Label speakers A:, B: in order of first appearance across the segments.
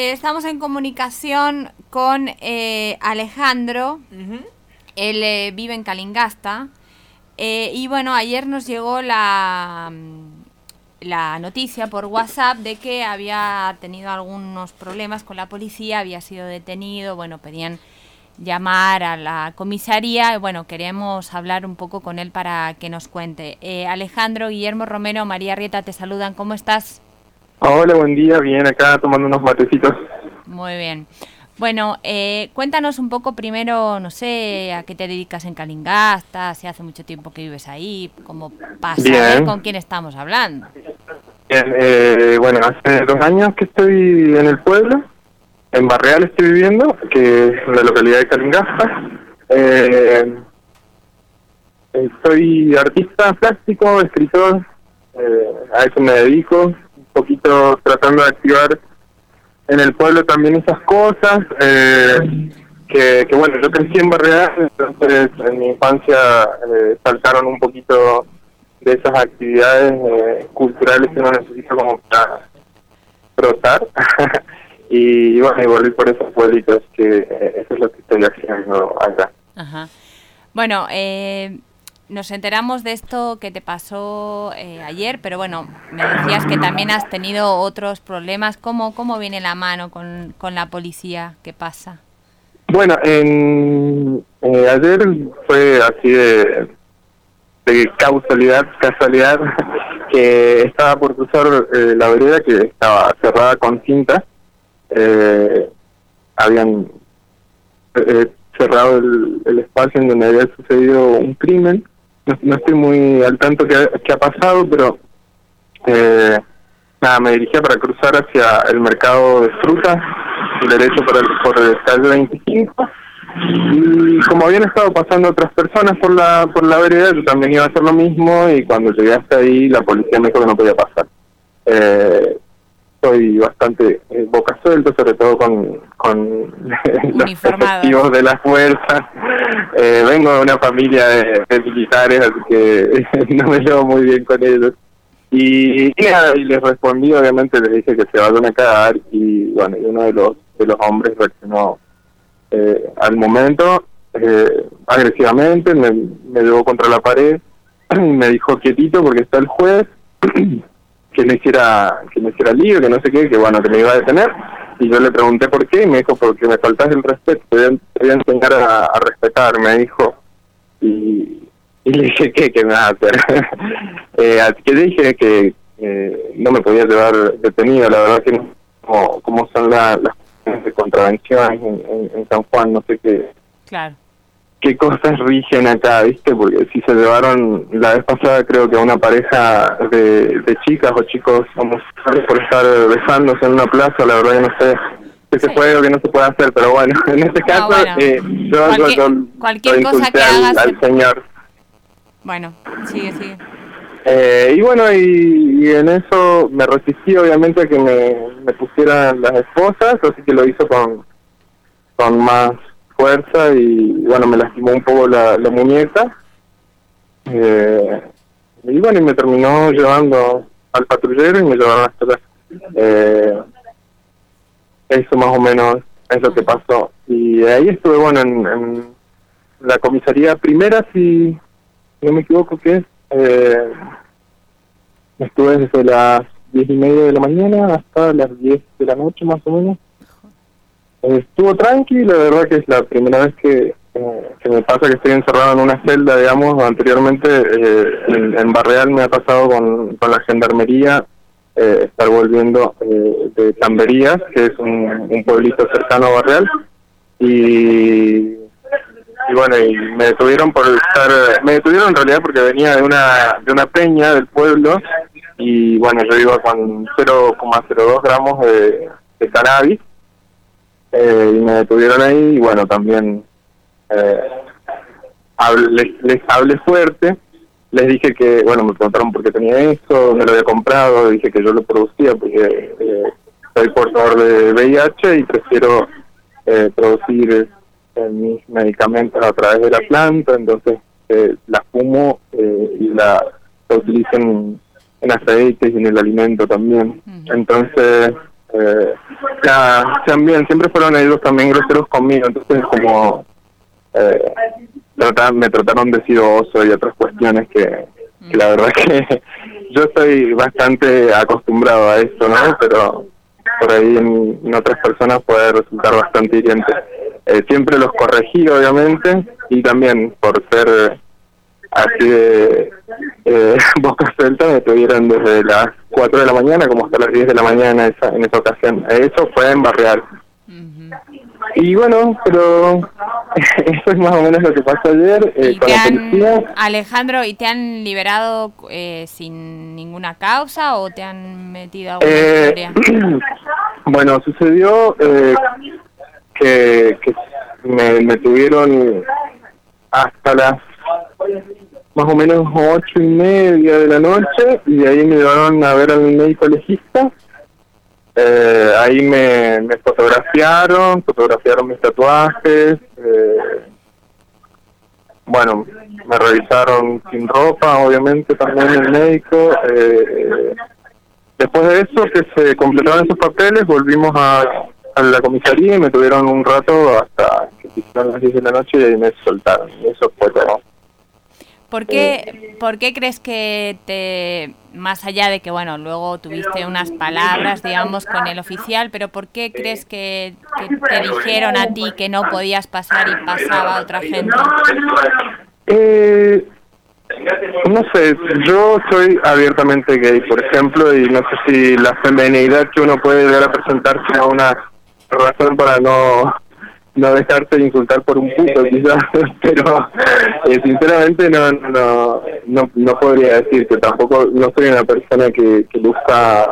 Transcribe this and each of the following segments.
A: estamos en comunicación con Alejandro. Uh-huh. Él vive en Calingasta. Y bueno, ayer nos llegó la noticia por WhatsApp de que había tenido algunos problemas con la policía, había sido detenido. Bueno, pedían llamar a la comisaría. Bueno, queremos hablar un poco con él para que nos cuente. Alejandro, Guillermo Romero, María Rieta te saludan. ¿Cómo estás?
B: Hola, buen día. Bien, acá tomando unos matecitos.
A: Muy bien. Bueno, cuéntanos un poco primero, no sé, a qué te dedicas en Calingasta, si hace mucho tiempo que vives ahí, como para saber con quién estamos hablando.
B: Bien, bueno, hace 2 años que estoy en el pueblo, en Barreal estoy viviendo, que es la localidad de Calingasta. Soy artista plástico, escritor, a eso me dedico, un poquito tratando de activar en el pueblo también esas cosas, que bueno, yo crecí en Barreal, entonces en mi infancia saltaron un poquito de esas actividades culturales que uno necesita como para trotar, y bueno, y volví por esos pueblitos, que eso es lo que estoy haciendo acá.
A: Ajá. Bueno, nos enteramos de esto que te pasó ayer, pero bueno, me decías que también has tenido otros problemas. ¿Cómo viene la mano con la policía? ¿Qué pasa?
B: Bueno, ayer fue así de casualidad, que estaba por cruzar la vereda, que estaba cerrada con cinta. Habían cerrado el espacio en donde había sucedido un crimen. No estoy muy al tanto qué ha pasado, pero me dirigía para cruzar hacia el mercado de frutas, derecho por el calle 25, y como habían estado pasando otras personas por la vereda, yo también iba a hacer lo mismo, y cuando llegué hasta ahí la policía me dijo que no podía pasar. Soy bastante boca suelta, sobre todo con los efectivos de las fuerzas. Vengo de una familia de militares, así que no me llevo muy bien con ellos. Y nada, y les respondí, obviamente les dije que se vayan a cagar, y bueno, y uno de los hombres reaccionó al momento agresivamente, me llevó contra la pared y me dijo quietito porque está el juez, que me hiciera lío, que no sé qué, que bueno, que me iba a detener. Y yo le pregunté por qué, y me dijo, porque me faltas el respeto, te voy a enseñar a respetar, me dijo. Y le dije, ¿qué me vas a hacer? Así que dije que no me podía llevar detenido, la verdad que no, como son las cuestiones de contravención en San Juan, no sé qué.
A: Claro.
B: ¿Qué cosas rigen acá, viste? Porque si se llevaron la vez pasada, creo que a una pareja de chicas o chicos homosexuales por estar besándose en una plaza, la verdad que no sé qué se puede o qué no se puede hacer, pero bueno, en este caso, yo
A: cualquier cosa que hagas
B: al señor.
A: Bueno, sigue.
B: Y bueno, y en eso me resistí obviamente a que me pusieran las esposas, así que lo hizo con más fuerza, y bueno, me lastimó un poco la muñeca, y bueno, y me terminó llevando al patrullero y me llevaron hasta allá. Eso más o menos es lo que pasó, y ahí estuve, bueno, en la comisaría primera, si no me equivoco, que estuve desde las 10:30 de la mañana hasta las 10 de la noche más o menos. Estuvo tranquilo, la verdad que es la primera vez que me pasa que estoy encerrado en una celda, digamos. Anteriormente en Barreal me ha pasado con la gendarmería, estar volviendo de Tamberías, que es un pueblito cercano a Barreal, y bueno, y me detuvieron en realidad porque venía de una peña del pueblo, y bueno, yo iba con 0,02 gramos de cannabis. Y me detuvieron ahí, y bueno, también les hablé fuerte, les dije que, bueno, me preguntaron por qué tenía eso, me lo había comprado, dije que yo lo producía porque soy portador de VIH y prefiero producir mis medicamentos a través de la planta, entonces la fumo y la utilizo en aceites y en el alimento también. Entonces También siempre fueron ellos también groseros conmigo, entonces como me trataron de sidoso y otras cuestiones que la verdad que yo estoy bastante acostumbrado a esto, ¿no? Pero por ahí en otras personas puede resultar bastante hiriente. Siempre los corregí, obviamente, y también por ser así de boca suelta me tuvieron desde las 4 de la mañana como hasta las 10 de la mañana en esa ocasión. Eso fue en Barreal. Y bueno, pero eso es más o menos lo que pasó ayer con la policía.
A: Alejandro, ¿y te han liberado sin ninguna causa o te han metido alguna historia?
B: Bueno, sucedió que me tuvieron hasta las más o menos 8:30 de la noche y de ahí me llevaron a ver al médico legista. Ahí me fotografiaron mis tatuajes, bueno, me revisaron sin ropa, obviamente también el médico. Después de eso, que se completaron esos papeles, volvimos a la comisaría y me tuvieron un rato hasta que hicieron las 10 de la noche y ahí me soltaron. Y eso fue todo.
A: ¿Por qué crees que más allá de que, bueno, luego tuviste unas palabras, digamos, con el oficial, pero por qué crees que te dijeron a ti que no podías pasar y pasaba a otra gente?
B: No sé, yo soy abiertamente gay, por ejemplo, y no sé si la feminidad que uno puede llegar a presentar sea una razón para no dejarse insultar por un puto quizás, pero sinceramente no podría decir que tampoco no soy una persona que busca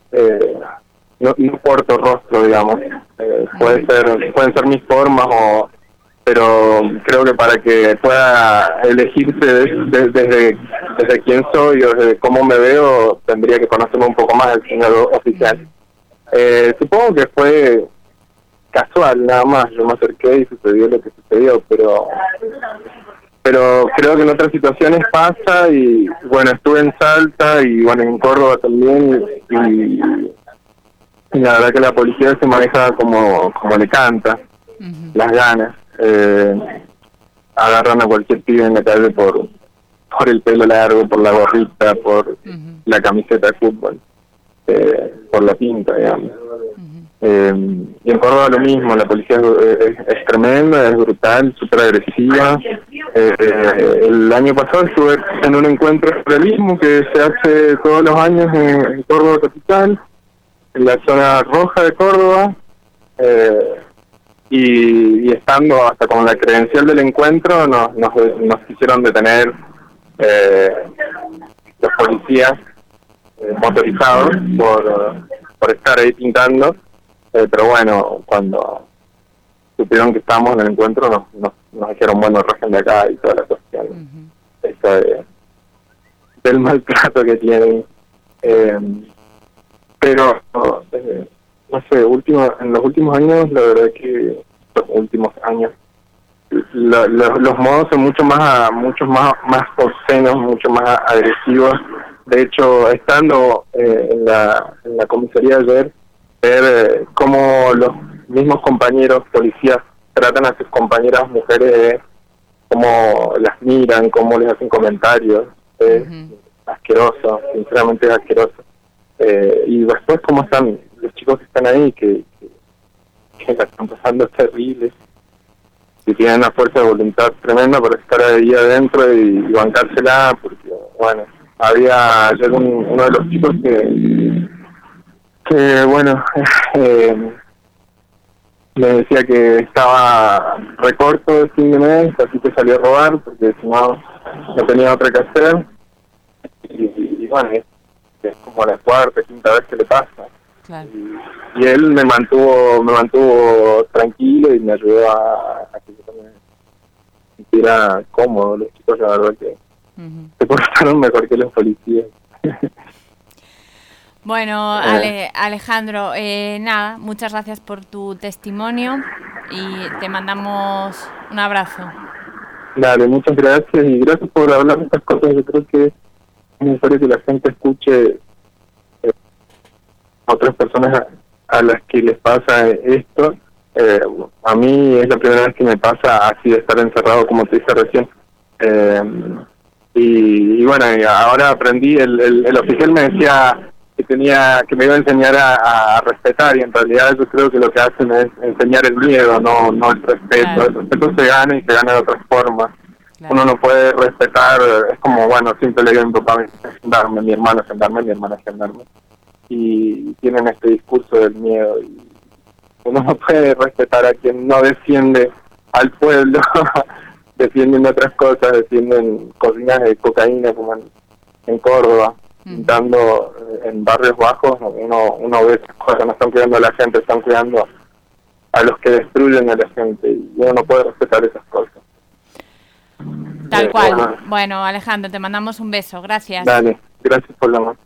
B: no porto rostro, digamos. Pueden ser mis formas pero creo que para que pueda elegirse desde quién soy o desde cómo me veo tendría que conocerme un poco más el señor oficial. Supongo que fue casual, nada más, yo me acerqué y sucedió lo que sucedió, pero creo que en otras situaciones pasa y bueno, estuve en Salta y bueno, en Córdoba también y la verdad que la policía se maneja como le canta, las ganas, agarran a cualquier pibe en la calle por el pelo largo, por la gorrita, por la camiseta de fútbol, por la pinta, digamos. Y en Córdoba lo mismo, la policía es tremenda, es brutal, súper agresiva. El año pasado estuve en un encuentro de realismo que se hace todos los años en Córdoba capital, en la zona roja de Córdoba, y estando hasta con la credencial del encuentro nos quisieron detener los policías motorizados por estar ahí pintando. Pero bueno, cuando supieron que estábamos en el encuentro nos dijeron, bueno, rajen de acá y toda la cuestión esa del maltrato que tienen. Pero no sé, en los últimos años, la verdad que los modos son mucho más obscenos, mucho más agresivos. De hecho, estando en la comisaría ayer, ver cómo los mismos compañeros policías tratan a sus compañeras mujeres, cómo las miran, cómo les hacen comentarios, es asqueroso, sinceramente es asqueroso. Y después cómo están los chicos que están ahí, que la están pasando terribles, que tienen una fuerza de voluntad tremenda para estar ahí adentro y bancársela, porque bueno, había ayer uno de los chicos que bueno, me decía que estaba recorto de fin de mes, así que salió a robar porque si no tenía otra que hacer y bueno, es como la cuarta, quinta vez que le pasa. Claro. Y él me mantuvo tranquilo y me ayudó a que yo me sintiera cómodo. Los chicos la verdad que se portaron mejor que los policías.
A: Bueno, Alejandro, nada, muchas gracias por tu testimonio y te mandamos un abrazo.
B: Dale, muchas gracias y gracias por hablar de estas cosas. Yo creo que es necesario que la gente escuche a otras personas a las que les pasa esto. A mí es la primera vez que me pasa así de estar encerrado, como te dije recién. Y bueno, ahora aprendí, el oficial me decía que me iba a enseñar a respetar, y en realidad yo creo que lo que hacen es enseñar el miedo, no el respeto. Claro. El respeto se gana, y se gana de otras formas. Claro. Uno no puede respetar, es como, bueno, siempre le digo a mi papá, sentarme, mi hermana sentarme, y tienen este discurso del miedo, y uno no puede respetar a quien no defiende al pueblo, defienden otras cosas, defienden cocinas de cocaína como en Córdoba, dando en barrios bajos. Uno ve esas cosas, no están cuidando a la gente, están cuidando a los que destruyen a la gente, y uno no puede respetar esas cosas.
A: Tal cual. Bueno, Alejandro, te mandamos un beso, gracias.
B: Dale, gracias por la mano.